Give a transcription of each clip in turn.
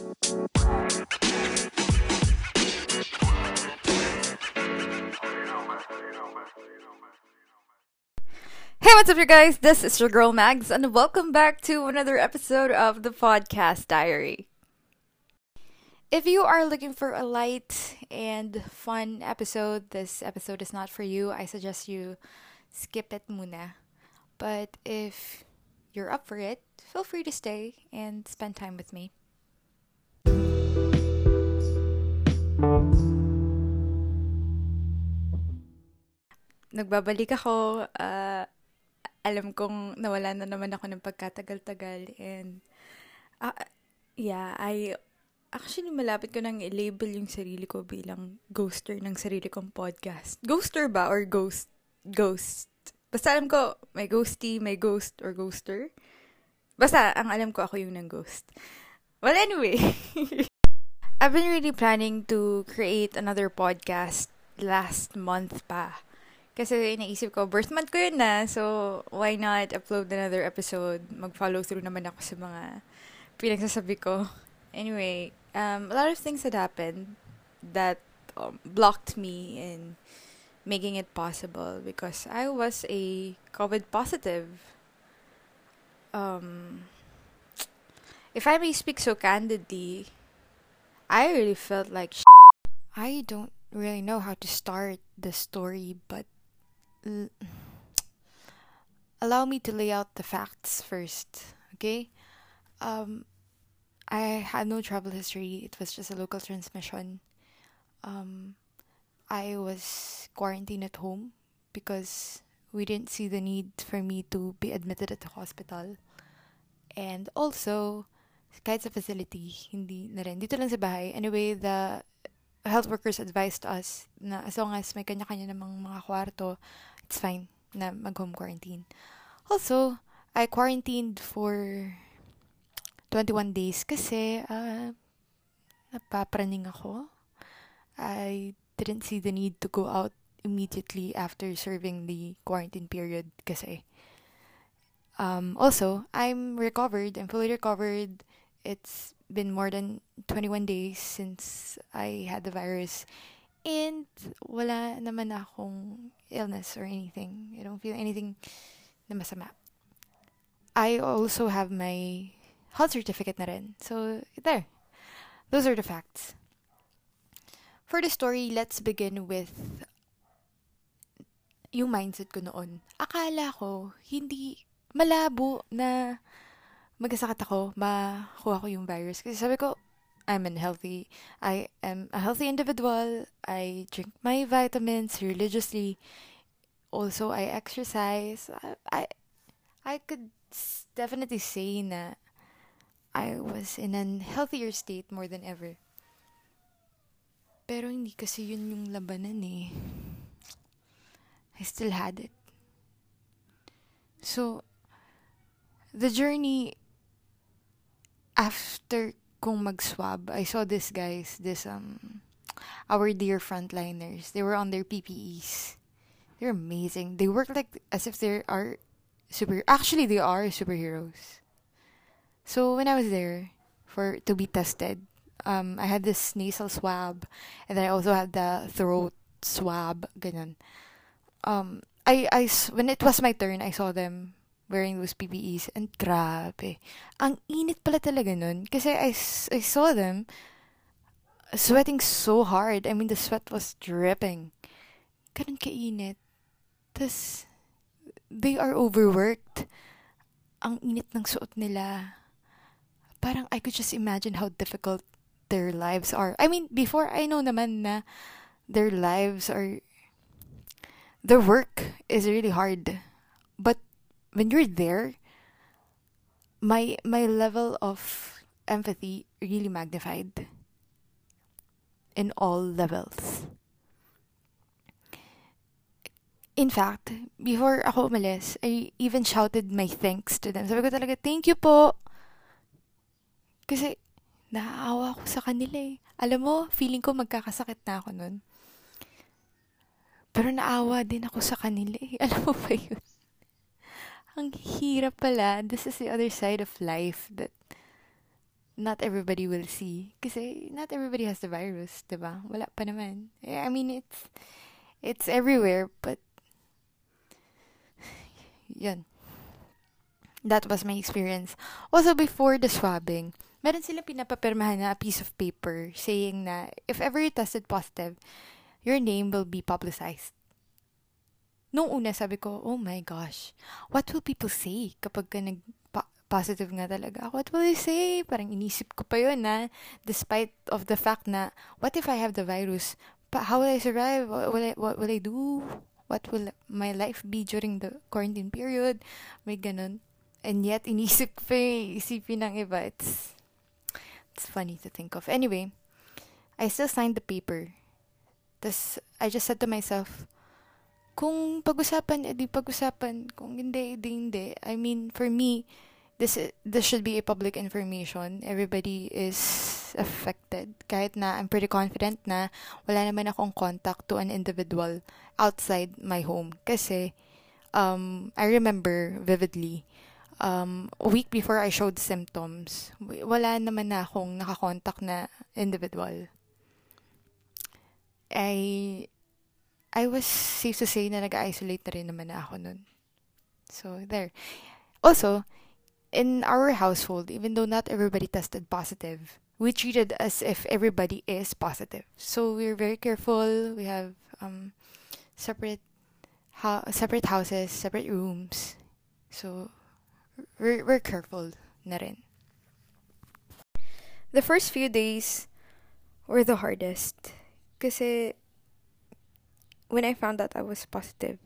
Hey, what's up, you guys? This is your girl Mags, and welcome back to another episode of the Podcast Diary. If you are looking for a light and fun episode, this episode is not for you. I suggest you skip it muna. But if you're up for it, feel free to stay and spend time with me. Nagbabalik ako. Alam kong nawala na naman ako ng pagkatagal-tagal and I actually malapit ko nang i-label yung sarili ko bilang ghoster ng sarili kong podcast. Ghoster ba or ghost? Ghost. Basta alam ko may ghosty, may ghost or ghoster. Basta ang alam ko ako yung ng ghost. Well, anyway, I've been really planning to create another podcast last month pa. Kasi naisip ko, birth month ko yun na, so why not upload another episode? Mag-follow through naman ako sa mga pinagsasabi ko. Anyway, a lot of things had happened that blocked me in making it possible because I was a COVID positive. If I may speak so candidly, I really felt like I don't really know how to start the story, but allow me to lay out the facts first, okay? I had no travel history. It was just a local transmission. I was quarantined at home because we didn't see the need for me to be admitted at the hospital. And also, kahit sa facility, hindi na rin. Dito lang sa bahay. Anyway, the health workers advised us na as long as may kanya-kanya namang mga kwarto, it's fine na mag-home quarantine. Also, I quarantined for 21 days kasi napapraning ako. I didn't see the need to go out immediately after serving the quarantine period kasi. Also, I'm fully recovered. It's been more than 21 days since I had the virus. And wala naman akong illness or anything. I don't feel anything na masama. I also have my health certificate na rin. So, there. Those are the facts. For the story, let's begin with yung mindset ko noon. Akala ko, hindi malabo na magkasakit ako, makuha ko yung virus. Kasi sabi ko, I am a healthy individual. I drink my vitamins religiously. Also, I exercise. I could definitely say na I was in a healthier state more than ever. Pero hindi kasi yun yung labanan eh. I still had it. So, the journey after kung mag-swab, I saw our dear frontliners. They were on their PPEs. They're amazing. They work like as if they are superheroes. So when I was there to be tested, I had this nasal swab, and then I also had the throat swab, ganun. When it was my turn, I saw them wearing those PPEs, and grabe. Ang init pala talaga nun. Kasi I saw them sweating so hard. I mean, the sweat was dripping. Ganun kainit. Tas, they are overworked. Ang init ng suot nila. Parang I could just imagine how difficult their lives are. I mean, before I know naman na their work is really hard. But when you're there, my level of empathy really magnified in all levels. In fact, before ako umalis, I even shouted my thanks to them. Sabi ko talaga, thank you po. Kasi, naaawa ako sa kanila eh. Alam mo, feeling ko magkakasakit na ako nun. Pero naawa din ako sa kanila eh. Alam mo ba yun? Ang hirap pala. This is the other side of life that not everybody will see. Kasi not everybody has the virus, diba? Wala pa naman. I mean, it's everywhere, but yun. That was my experience. Also, before the swabbing, meron silang pinapapirmahan na a piece of paper saying na if ever you tested positive, your name will be publicized. Nung una, sabi ko, oh my gosh, what will people say kapag ka positive nga talaga? What will they say? Parang inisip ko pa yun na despite of the fact na what if I have the virus? How will I survive? What will I do? What will my life be during the quarantine period? May ganun. And yet, inisip ko pa yung isipin ng iba. It's funny to think of. Anyway, I still signed the paper. Tapos, I just said to myself, kung pag-usapan, edi pag-usapan. Kung hindi, edi hindi. I mean, for me, this should be a public information. Everybody is affected. Kahit na I'm pretty confident na wala naman akong contact to an individual outside my home. Kasi, I remember vividly, a week before I showed symptoms, wala naman na akong nakakontak na individual. I was safe to say na nag-isolate na rin naman na ako nun. So, there. Also, in our household, even though not everybody tested positive, we treated as if everybody is positive. So, we're very careful. We have separate houses, separate rooms. So, we're careful na rin. The first few days were the hardest. Kasi when I found out I was positive,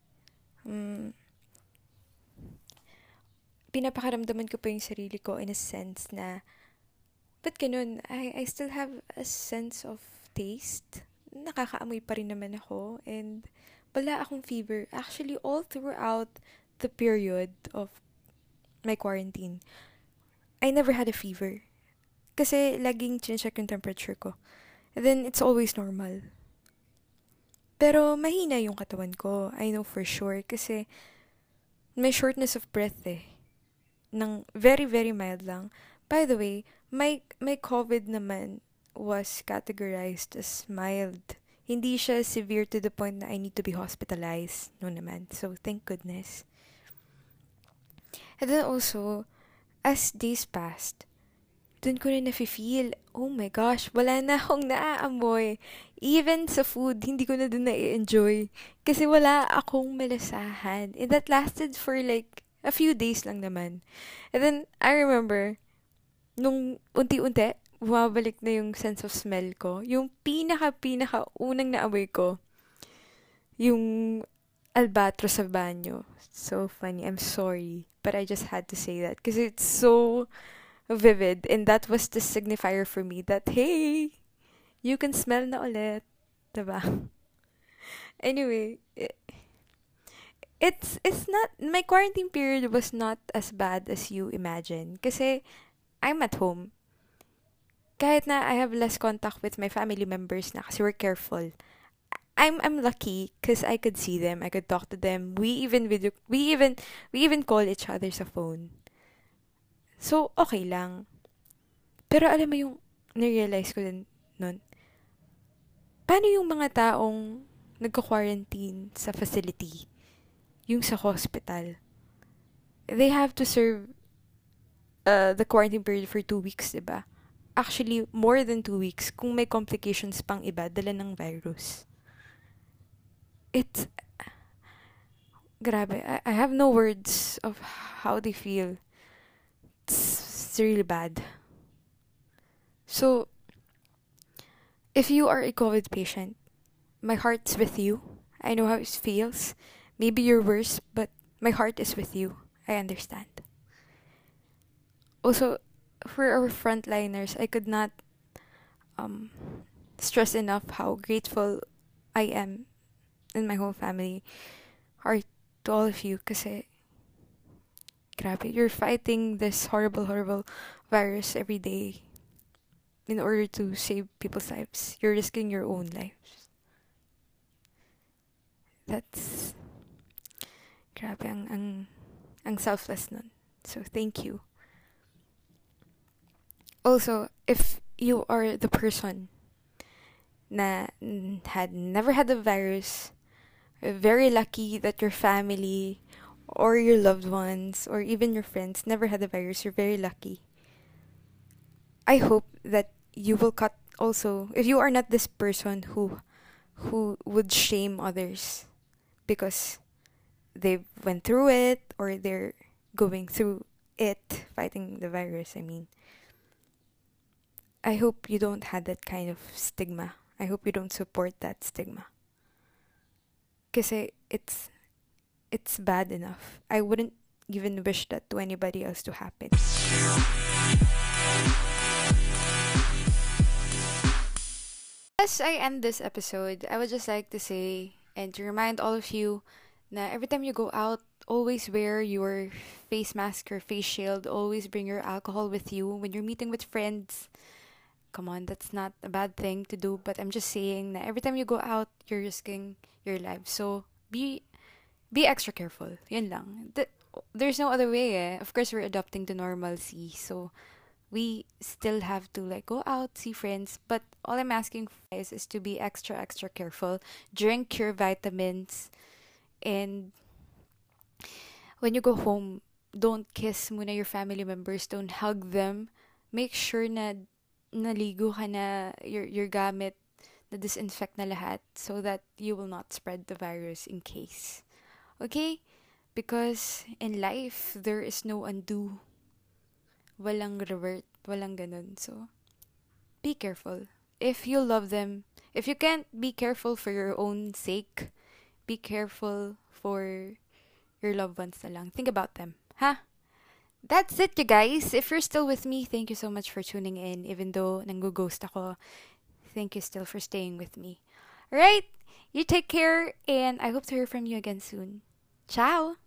pinapakaramdaman ko pa yung sarili ko in a sense na, but ganun, I still have a sense of taste. Nakakaamoy pa rin naman ako and wala akong fever. Actually, all throughout the period of my quarantine, I never had a fever. Kasi laging chinecheck yung temperature ko. And then, it's always normal. Pero mahina yung katawan ko. I know for sure. Kasi may shortness of breath Nang very, very mild lang. By the way, my COVID naman was categorized as mild. Hindi siya severe to the point na I need to be hospitalized. No naman. So, thank goodness. And then also, as days passed, dun ko na nafe-feel, oh my gosh, wala na akong naaamoy. Even sa food, hindi ko na dun na-enjoy. Kasi wala akong malasahan. And that lasted for like a few days lang naman. And then, I remember, nung unti-unti, bumabalik na yung sense of smell ko. Yung pinaka-unang naamoy ko, yung albatros sa banyo. So funny. I'm sorry. But I just had to say that. Because it's so vivid. And that was the signifier for me that, hey, you can smell na ulit. Diba? Anyway, it's not, my quarantine period was not as bad as you imagine. Kasi I'm at home. Kahit na I have less contact with my family members na kasi we're careful. I'm lucky because I could see them, I could talk to them. We even call each other sa phone. So okay lang. Pero alam mo yung na-realize ko din nun. Paano yung mga taong nagko-quarantine sa facility? Yung sa hospital. They have to serve the quarantine period for 2 weeks, diba? Actually, more than 2 weeks kung may complications pang iba dala ng virus. It's grabe. I have no words of how they feel. It's really bad. So, if you are a COVID patient, my heart's with you. I know how it feels. Maybe you're worse, but my heart is with you. I understand. Also, for our frontliners, I could not stress enough how grateful I am and my whole family are to all of you kasi grabe, you're fighting this horrible virus every day in order to save people's lives. You're risking your own lives. That's grabe ang selfless nun. So thank you. Also, if you are the person na had never had the virus, very lucky that your family or your loved ones or even your friends never had the virus. You're very lucky. I hope that you will cut also if you are not this person who would shame others because they went through it or they're going through it fighting the virus. I mean, I hope you don't have that kind of stigma. I hope you don't support that stigma. Kasi it's bad enough. I wouldn't even wish that to anybody else to happen. As I end this episode, I would just like to say and to remind all of you na every time you go out, always wear your face mask or face shield. Always bring your alcohol with you when you're meeting with friends. Come on, that's not a bad thing to do, but I'm just saying that every time you go out, you're risking your life. So be extra careful. Yun lang. There's no other way eh. Of course, we're adopting to normalcy. So we still have to like go out, see friends. But all I'm asking for guys is to be extra, extra careful. Drink your vitamins. And when you go home, don't kiss muna your family members. Don't hug them. Make sure na naligo ka na your gamit na disinfect na lahat so that you will not spread the virus in case. Okay? Because in life, there is no undo. Walang revert. Walang ganun. So, be careful. If you love them, if you can't be careful for your own sake, be careful for your loved ones na lang. Think about them. Ha? That's it, you guys. If you're still with me, thank you so much for tuning in. Even though nanggo-ghost ako, thank you still for staying with me. Alright? You take care, and I hope to hear from you again soon. Ciao!